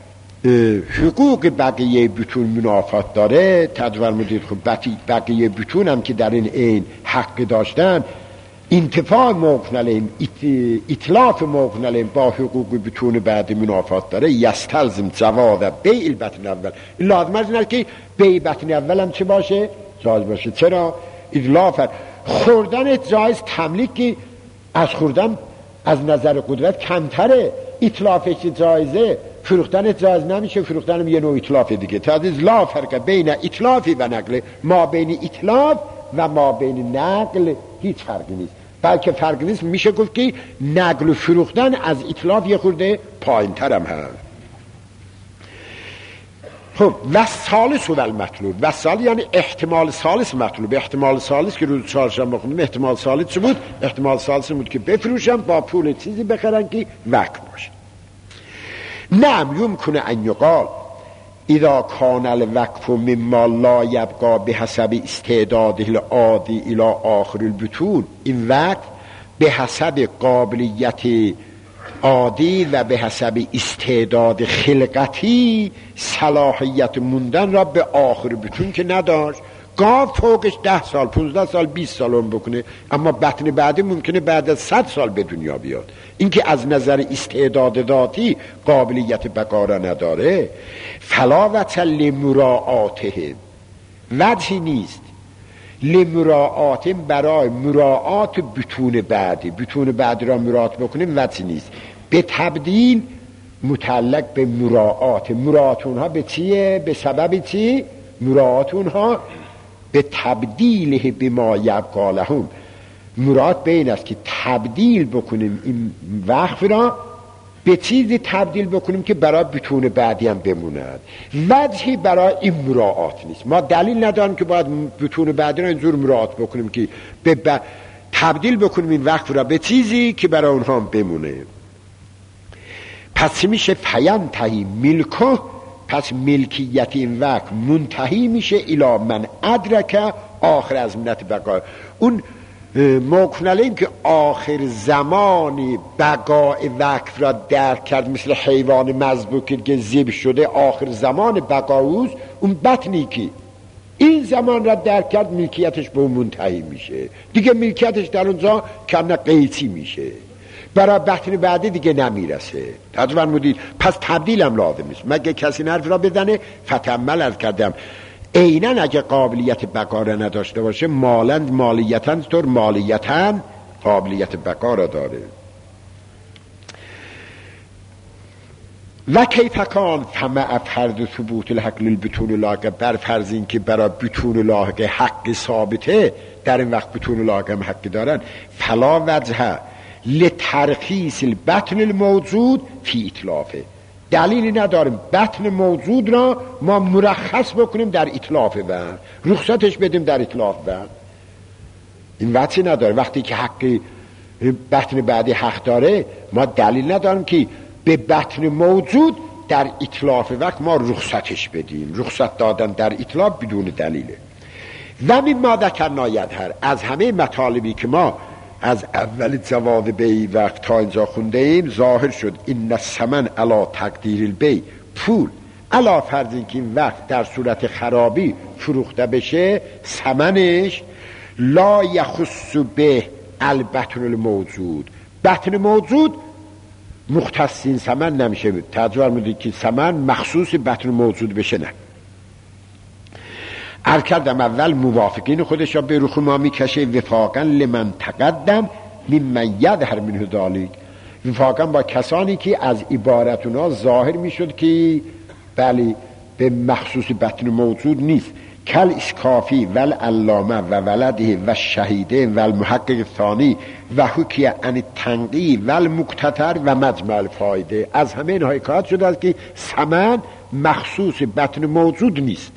حقوق بقیه بتون منافات داره. تدور مدید خب بقیه بتون هم که در این عین حق داشتن، انتفاع موقن علیم، اطلاف موقن علیم با حقوق بتون بعد منافات داره. یستلزم جواز بیع البطن اول، این لازم است که بیع بطن اول هم چه باشه؟ جایز باشه. چرا؟ اطلاف خوردن جایز، تملیک از خوردن از نظر قدرت کمتره، اطلافش جایزه، فروختن جایز نمیشه، فروختن یه نوع اطلاف دیگه. تازه لا فرق بین اطلافی و نقل، ما بین اطلاف و ما بین نقل هیچ فرقی نیست، بلکه فرق نیست، میشه گفت که نقل و فروختن از اطلاف یه خورده پایین تر هم هست. خب و ثالث و المطلوب، و ثالث یعنی احتمال ثالث مطلوب. احتمال ثالث که روز چهارشنبه خوندیم احتمال ثالث بود، احتمال ثالث بود که بفروشم با پول چیزی بخرن که وقت باشه. نعم یمکن ان یقال اذا کان الوقف مما لا یبقى بحسب استعداده العادی الى آخر البطون، این وقت به حسب قابلیت عادی و به حسب استعداد خلقتی صلاحیت موندن را به آخر بطون که نداشت. گاه فوقش 10 سال 15 سال 20 سال هم بکنه، اما بطن بعدی ممکنه بعد از 100 سال به دنیا بیاد. این که از نظر استعداد ذاتی قابلیت بقا را نداره. فلا وجه لمراعاته، وجهی نیست لمراعاته برای مراعات بطون بعدی، بطون بعدی را مراعات بکنیم وجهی نیست. به تبدیل متعلق به مراعات، مراعات اونها به چیه؟ به سبب چی؟ مراعات اونها به تبدیله بما یبقی لهم، مراد به این است که تبدیل بکنیم این وقف را به چیزی تبدیل بکنیم که برای بطون بعدی هم بموند. وجهی برای این مراعات نیست. ما دلیل نداریم که باید بطون بعدی را اینجور مراعات بکنیم که تبدیل بکنیم این وقف را به چیزی که برای اونها هم بمونه. پس میشه فینتهی ملکه، پس ملکیت این وقت منتهی میشه الی من ادرک آخر از منت بقا. اون موکنالیم که آخر زمانی بقای وقف را درک کرد، مثل حیوان مذبوح که ذبح شده آخر زمان بقاوز، اون بطنی که این زمان را درک کرد ملکیتش به اون منتهی میشه دیگه، ملکیتش در اونجا کنه قیچی میشه، برای بطن بعدی دیگه نمیرسه. تجربه مدید پس تبدیل هم لازم نیست. مگه کسی حرف را بزنه فتعمل از کردم اینن اگه قابلیت بقا را نداشته باشه مالند مالیتن طور مالیتن قابلیت بقا را داره. و کیف کان فمع فرض ثبوت الحق للبطون لاحقه، بر فرض این که برای بطون لاحقه حق ثابته، در این وقت بطون لاحقه هم حق دارن، فلا وجه لترخیص البطن الموجود فی اطلافه، دلیلی نداریم بطن موجود را ما مرخص بکنیم در اطلاف و رخصتش بدیم در اطلاف و این وجهی نداره. وقتی که حق بطن بعدی حق داره ما دلیل نداریم که به بطن موجود در اطلاف وقت ما رخصتش بدیم. رخصت دادن در اطلاف بدون دلیله. و من ما ذکرنا یظهر، از همه مطالبی که ما از اول جواب بی وقت تا اینجا خونده ایم ظاهر شد این الثمن علی تقدیر البی، پول علی فرض این که این وقت در صورت خرابی فروخته بشه ثمنش لا یخص به البطن الموجود، بطن موجود مختص این ثمن نمیشه. تجربه میدید که ثمن مخصوص بطن موجود بشه نه. عرض کردم اول موافقین خودش را به رخ ما میکشه وفاقا لمن تقدم ممن یظهر منه ذلک، وفاقا با کسانی که از عبارتونا ظاهر میشد که بله به مخصوص بطن موجود نیست، کل اسکافی ول علامه و ولده و شهیده و المحقق ثانی و حکی ان تنقی و المقتطر و مجمع فایده. از همه اینها حکایت شده است که ثمن مخصوص بطن موجود نیست.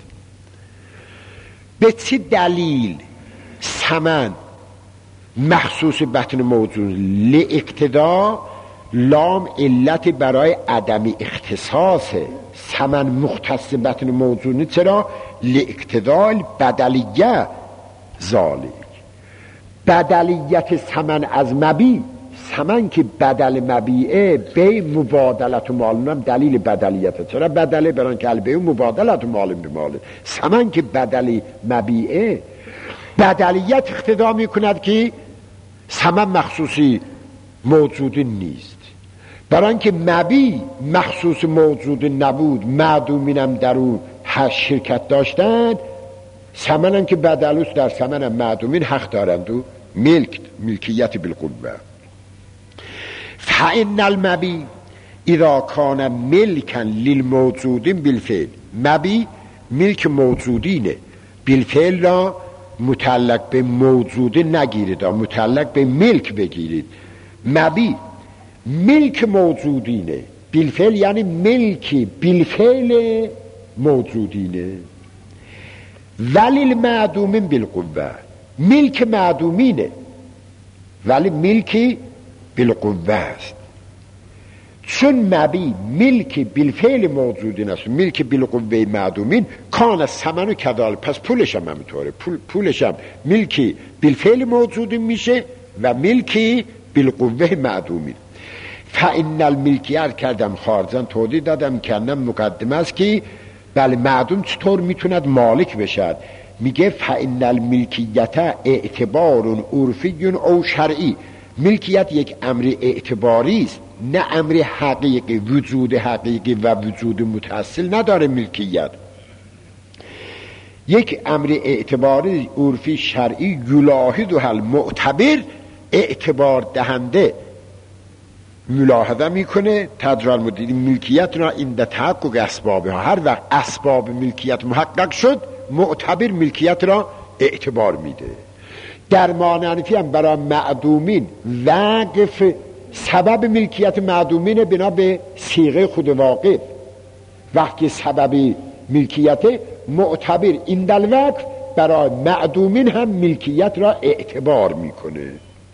به چه دلیل ثمن مخصوص بطن موجود؟ لاقتدا لام علت برای عدم اختصاص ثمن مختص بطن موجود نیست. چرا؟ لاقتدا بدلیه ذالک، بدلیت ثمن از مبی، ثمن که بدل مبیعه به مبادلت و مال، هم دلیل بدلیت. چرا بدله؟ بران که البه مبادلت و مال به مال. ثمن که بدل مبیعه بدلیت اقتضا میکند که ثمن مخصوصی موجودی نیست، بران که مبی مخصوص موجود نبود، معدومینم در اون شرکت داشتند، ثمن هم که بدلوس در ثمن هم معدومین حق دارند و ملکیت بالقوه. فإن المبی اذا کان ملکا للموجودین بالفعل، مبی ملک موجودینه، بالفعل را متعلق به موجوده نگیرید، متعلق به ملک بگیرید. مبی ملک موجودینه بالفعل یعنی ملکی بالفعل موجودینه. ولی المعدومین بالقوه، ملک معدومینه ولی ملکی بالقوه است. چون مبی ملک بالفعل موجودین است، ملک بالقوه معدومین، کان ثمن کذالک، پس پولش هم همینطوره، پولش هم ملکی بالفعل موجودین میشه و ملکی بالقوه معدومین. فان الملکیت کردم خارجا توضیح دادم کردم مقدمه است که بله معدوم چطور میتوند مالک بشد. میگه فان الملکیت اعتبار عرفی او شرعی، ملکیت یک امر اعتباری است نه امر حقیقی، وجود حقیقی و وجود متصل نداره. ملکیت یک امر اعتباری عرفی شرعی، یلاحظ حل معتبر، اعتبار دهنده ملاحظه میکنه تدرار مدید ملکیت را این ده تحقق اسبابه ها. هر وقت اسباب ملکیت محقق شد معتبر ملکیت را اعتبار میده. در مانعنفی هم برای معدومین وقف سبب ملکیت معدومین بنا به صیغه خود واقف. وقتی سبب ملکیت معتبر این دلوقف برای معدومین هم ملکیت را اعتبار میکنه.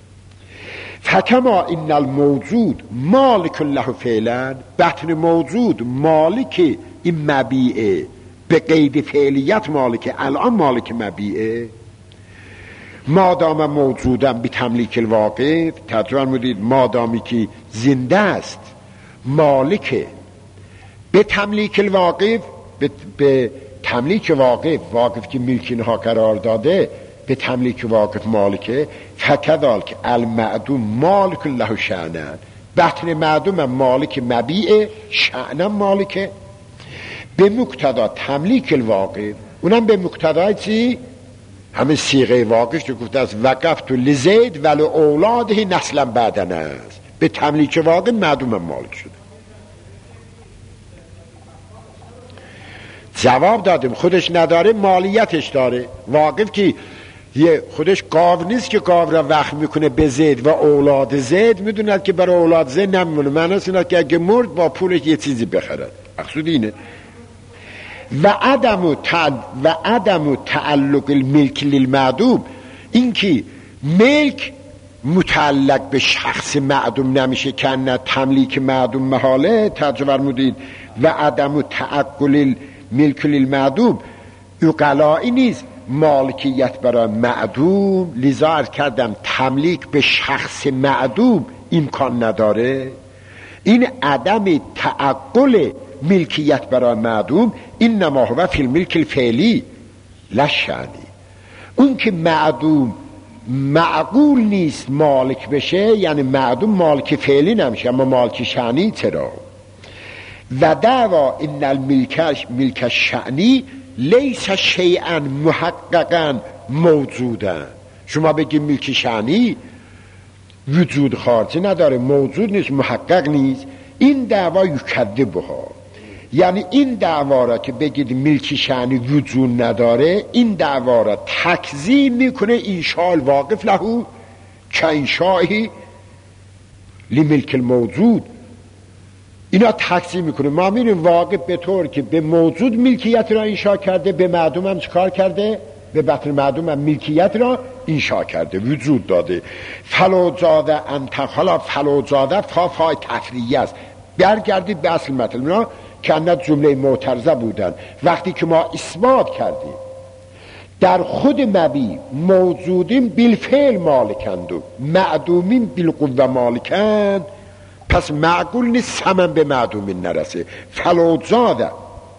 فکما این الموجود مالک له فعلا، بطن موجود مالک این مبیعه، به قید فعلیت مالک، الان مالک مبیعه. مادام موجودم به تملیک الواقف، تدران مدید مادامی که زنده است مالک به تملیک الواقف، به تملیک واقف که ملک اینها قرار داده به تملیک واقف مالکه. فکذالک المعدوم مالک له شأنن، بطن معدوم مالک مبیعه، شأنن مالکه به مقتضا تملیک الواقف. اونم به مقتضای چی؟ همه صیغه واقف که گفته است وقفت لزید ولی اولاده نسلا بعدن است، به تملیک واقف معدوم مالک شده. جواب دادیم خودش نداره مالیتش داره. واقف که یه خودش گاو نیست که گاو را وقف میکنه به زید و اولاد زید، میدوند که برای اولاد زید نمیمونه. معنی اینه که اگه مرد با پولش یه چیزی بخرد. مقصود اینه. و عدم تعلق الملک للمعدوم، این که ملک متعلق به شخص معدوم نمیشه که نه تملیک معدوم محاله ترجمه فرمودید. و عدم تعقل الملک للمعدوم اقلایی نیست مالکیت برای معدوم، لذا عرض کردم تملیک به شخص معدوم امکان نداره. این عدم تعقل ملکیت برای معدوم اینما هو فی الملک الفعلی لشانی. اون که معدوم معقول نیست مالک بشه، یعنی معدوم مالک فعلی نمیشه اما مالک شانی چرا. و دعوا ان الملک الشانی لیس شیئا محققا موجودا. شما بگید ملک شانی وجود خارجی نداره، موجود نیست، محقق نیست، این دعوا یکذبها. یعنی این دعوا را که بگید ملک شانی وجود نداره، این دعوا را تکذیب میکنه انشاء الواقف له که انشاءی لملک الموجود. اینا تکذیب میکنه. ما میریم واقف به طور که به موجود ملکیت را انشاء کرده، به معدوم هم چکار کرده؟ به بطن معدوم هم ملکیت را انشاء کرده، وجود داده. فلوزاده انتخالا فلوزاده فای تفریعی است. برگردید به اصل مطلب. اینا که اندت جمله معترضه بودن. وقتی که ما اثبات کردیم در خود مبی موجودین بالفعل مالکند و معدومین بالقوه مالکند، پس معقول نیست ثمن به معدومین نرسه. فلوزاده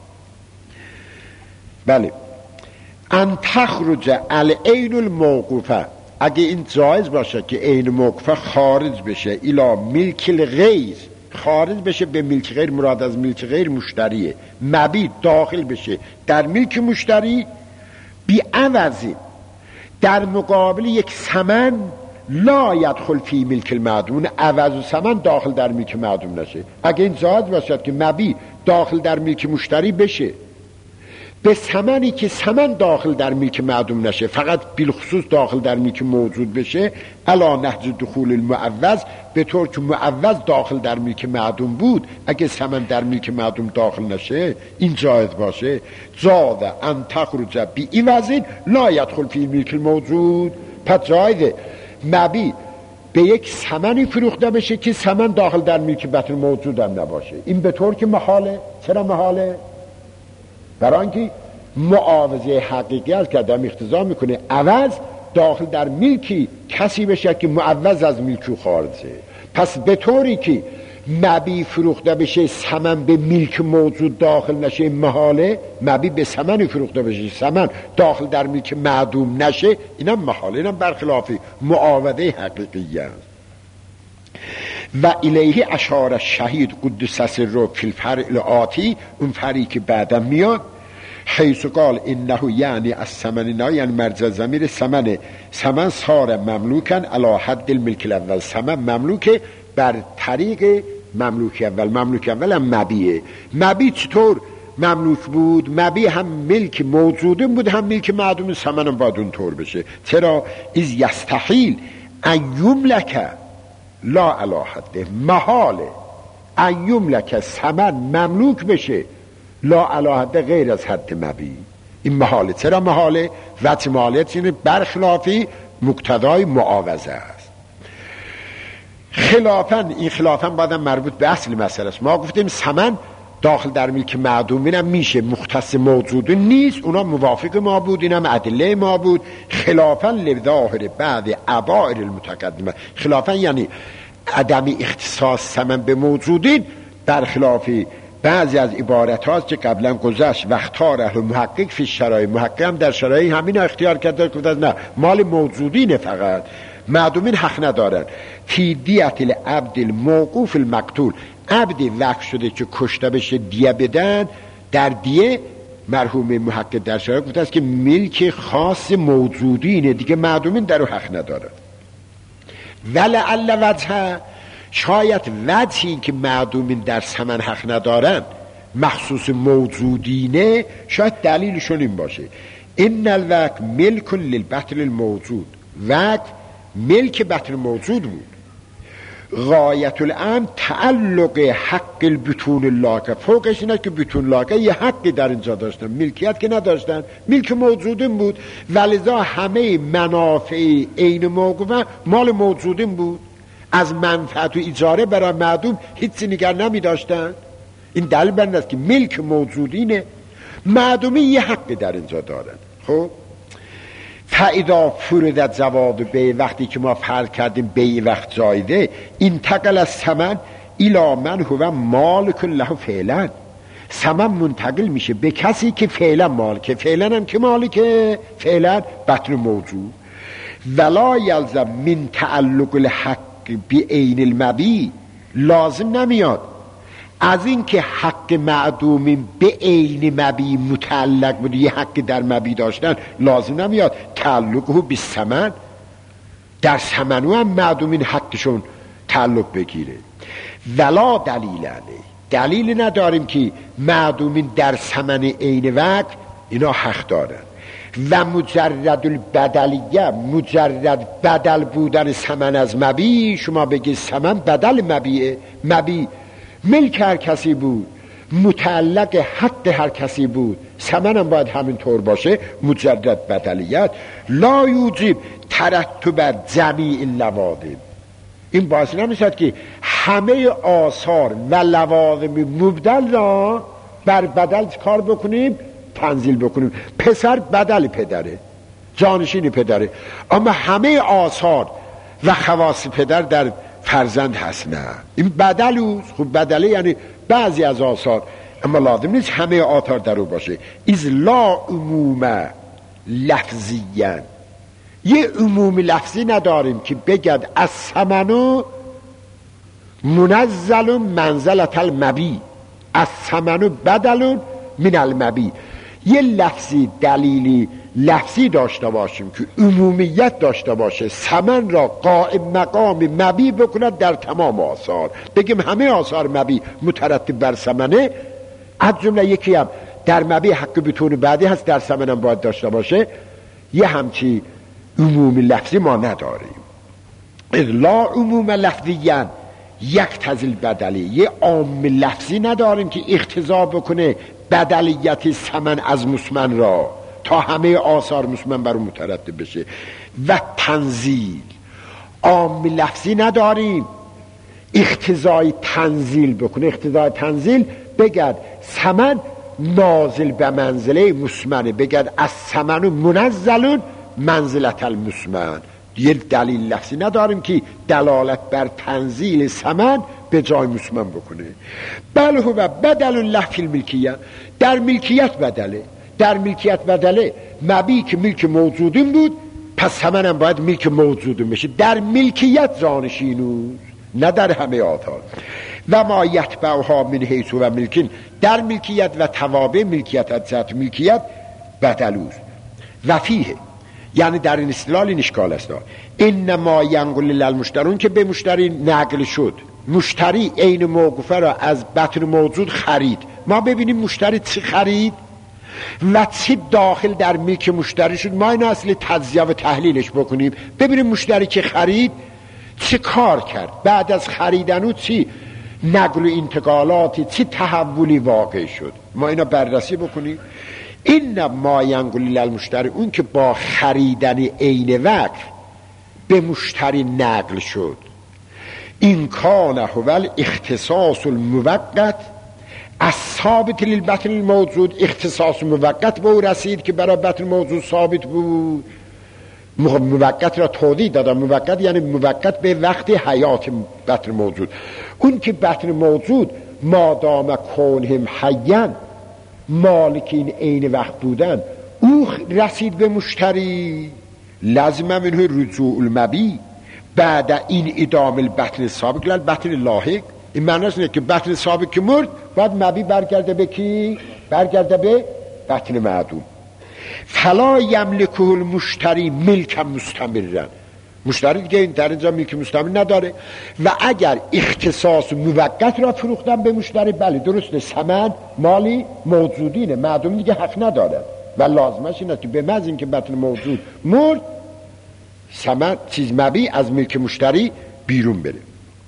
بله ان تخرج العین الموقوفه، اگه این جایز باشه که عین موقوفه خارج بشه الی ملک الغیر، خارج بشه به ملک غیر، مراد از ملک غیر مشتریه، مبی داخل بشه در ملک مشتری بی عوضی در مقابل یک ثمن لا یدخل فی ملک المعدوم، عوض و ثمن داخل در ملک معدوم نشه. اگه این جایز باشه که مبی داخل در ملک مشتری بشه به ثمنی که ثمن داخل در ملک معدوم نشه، فقط بالخصوص داخل در ملک موجود بشه، علی نهج دخول المعوض، به طور که معوض داخل در ملک معدوم بود، اگه ثمن در ملک معدوم داخل نشه این جایز باشه. زاد ان تخرج بعوض لا يدخل فی ملک الموجود، پس جایزه مبی به یک ثمنی فروخته بشه که ثمن داخل در ملک باطن موجود هم نباشه. این به طور که محاله. چرا محاله؟ برای اینکه معاوضه حقیقی است که آدم اقتضا میکنه عوض داخل در ملکی کسی بشه که معوض از ملک خارجه. پس به طوری که مبی فروخته بشه ثمن به ملک موجود داخل نشه محاله، مبی به ثمن فروخته بشه ثمن داخل در ملک معدوم نشه، اینم محاله، اینم برخلاف معاوضه حقیقی است. و الیه اشار شهید قدس سره فی الفرع الآتی، اون فرعی که بعدم میاد، حیث قال انه یعنی از ثمننا، یعنی مرجع ضمیر ثمن صار مملوکن علی حد الملک الاول، ثمن مملوکه بر طریق مملوک اول. مملوک اول هم مبیه. مبی چطور مملوک بود؟ مبی هم ملک موجوده بود هم ملک معدوم، ثمن هم باید اون طور بشه. چرا؟ از یستحیل ان یملک لا علی حده، محاله ان یملک ثمن مملوک بشه لا علی حده غیر از حد مبی، این محاله. چرا محاله؟ وجه محالیت اینه برخلافی مقتضای معاوضه است. خلافاً، این خلافاً بعدم مربوط به اصل مسئله است. ما گفتیم ثمن داخل در ملک معدوم هم میشه، مختص موجود نیست، اونا موافق ما بود، اینم ادله ما بود. خلافاً لظاهر بعد ابائر المتقدمه، خلافاً یعنی عدم اختصاص ثمن به موجودین، برخلاف بعضی از عبارت هاست که قبلا گذشت. وقتار اهل محقق فی شرایط، محقق هم در شرایط همین اختیار کرده که نه مال موجودینه، فقط معدومین حق ندارن. فی دیت العبد الموقوف المقتول، عبد وقف شده که کشته بشه دیه بدن، در دیه مرحوم محقق در شرایط گفته است که ملک خاص موجودینه دیگه، معدومین در رو حق ندارن. ولعل وجه، شاید وجهی که معدومین در ثمن حق ندارن مخصوص موجودینه، شاید دلیلشون این باشه ان الوقت ملک للبطل الموجود، وقت ملک بطل موجود بود. غایت الامر تعلق حق البطون اللاقه، فوقش اینه که بطون لاقه یه حقی در اینجا داشتن، ملکیت که نداشتن، ملک موجودین بود، ولذا همه منافع عین موقوفه مال موجودین بود، از منفعت و اجاره برای معدوم هیچی نگر نمی داشتن. این دلیل بر این است که ملک موجودینه، معدومی یه حقی در اینجا دارن. خب فاذا فرضت زواد بی، وقتی که ما فرض کردیم بی وقت زایده، انتقل از ثمن الی من هو مالک له فعلا، ثمن منتقل میشه به کسی که فعلا مالکه، فعلا هم که مالکه، فعلا بطن موجود. ولا یلزم من تعلق الحق بعین المبی، لازم نمیاد از این که حق معدومین به عین مبی متعلق بود، یه حق در مبی داشتن، لازم نمیاد تعلقه به ثمن، در ثمنو هم معدومین حقشون تعلق بگیره. ولا دلیل علیه، دلیل نداریم که معدومین در ثمن عین وقت اینا حق دارن. و مجرد البدلیه، مجرد بدل بودن ثمن از مبی، شما بگید ثمن بدل مبیه، مبی ملک هر کسی بود، متعلق حق هر کسی بود، ثمن هم باید همین طور باشه، مجرد بدلیت. لا یوجب ترتب جمیع اللوازم، این باعث نمیشد که همه آثار و لوازم مبدل را بر بدل کار بکنیم، تنزیل بکنیم. پسر بدل پدره، جانشین پدره، اما همه آثار و خواص پدر در فرزند هست، نه این بدل. خب بدله یعنی بعضی از آثار، اما لازم نیست همه آثار در او باشه. از لا عموم لفظیان، یه عموم لفظی نداریم که بگد از ثمنو منزل منزلت المبی، از ثمنو بدل من المبی. یه لفظی دلیلی لفظی داشته باشیم که عمومیت داشته باشه، ثمن را قائم مقام مبی بکند در تمام آثار، بگیم همه آثار مبی مترتب بر ثمنه، از جمله یکی هم در مبی حق بتون بعدی هست، در ثمن هم باید داشته باشه. یه همچی عموم لفظی ما نداریم. لا عموم لفظیاً یک تزیل بدلی، یه عام لفظی نداریم که اقتضا بکنه بدلیت ثمن از مسمن را تا همه آثار مسمن بر اون مترتب بشه. و تنزیل عام لفظی نداریم اقتضای تنزیل بکنه. اقتضای تنزیل بگد ثمن نازل به منزله مسمنه، بگد از ثمن منزلون منزلت المسمن. یه دلیل لفظی نداریم که دلالت بر تنزیل ثمن به جای مسمن بکنه. بله هو بدل الله فی الملکیه، در ملکیت بدله. در ملکیت بدله مبی که ملک موجودین بود، پس ثمن هم باید ملک موجودین بشه. در ملکیت جانشینوست، نه در همه آثار. و ما یتبعها من حیث و ملکین، در ملکیت و توابع ملکیت از جهت ملکیت بدلوست. و فیه یعنی در این اصطلاح این اشکال است. انما ینقل للمشترون که به مشتری نقل شد. مشتری عین موقوفه را از بطن موجود خرید. ما ببینیم مشتری چی خرید و چی داخل در ملک مشتری شد. ما این اصل تجزیه و تحلیلش بکنیم، ببینیم مشتری که خرید چه کار کرد، بعد از خریدن او چی نقل و انتقالاتی، چه تحولی واقع شد. ما اینا بررسی بکنیم. این ما ینقل للمشتری، اون که با خریدن عین وقت به مشتری نقل شد، این کان هو الاختصاص الموقت از ثابت للبطن الموجود. اختصاص موقت به او رسید که برای بطن موجود ثابت بود. موقت را توضیح دادم. موقت یعنی موقت به وقت حیات بطن موجود. اون که بطن موجود مادام کونهم حیان، مالکین عین وقت بودن، او رسید به مشتری. لازم منه رجوع المبی بعد این ادام البطن سابق للبطن لاحق. این معنیش اینه که بطن سابق که مرد باید مبی برگرده به کی؟ برگرده به بطن معدوم. فلا یملکه المشتری ملک مستمرن، مشتری دیگه در اینجا ملک مستمر نداره. و اگر اختصاص موقت را فروختن به مشتری، بله درسته، ثمن مالی موجودینه، معدوم دیگه حق نداره و لازمش اینه که به محض اینکه بطن موجود مرد ثمن چیز مبی از ملک مشتری بیرون بره.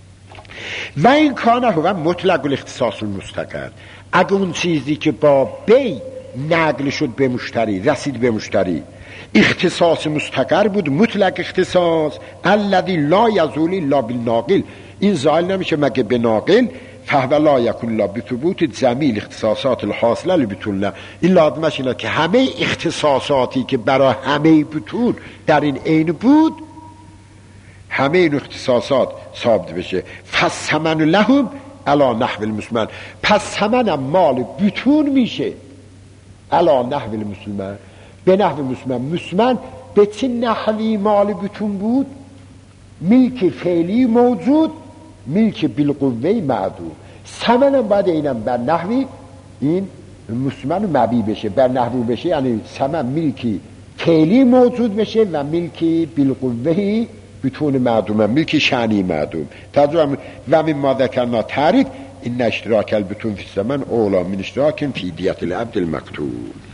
و این کانه هو مطلق الاختصاص المستقر، اگه اون چیزی که با بی نقل شد به مشتری، رسید به مشتری، اختصاص مستقر بود، مطلق اختصاص، الذی لا یزول الا بالناقل، این زائل نمیشه مگه به ناقل، فهو لا یکون الا بثبوت جمیع اختصاصات الحاصله لبطون. این لازمش اینه که همه اختصاصاتی که برای همه بطون در این عین بود، همه این اختصاصات ثابت بشه. فالثمن لهم علی نحو المسمن، پس ثمن مال بطون میشه علی نحو المسمن، به نحو مسمن. مسمن به چه نحوی مال بطون بود؟ ملک فعلی موجود، ملک بالقوه معدوم. ثمن هم باید اینم بر نحوی این مسمن مبی بشه، بر نحو بشه، یعنی ثمن ملکی فعلی موجود بشه و ملکی بالقوه بطون معدوم، ملکی شانی معدوم. ترجمه و مما ذکرنا تعریف این اشتراک البطون فی الثمن اولا من اشتراک فی دیت العبد المقتول.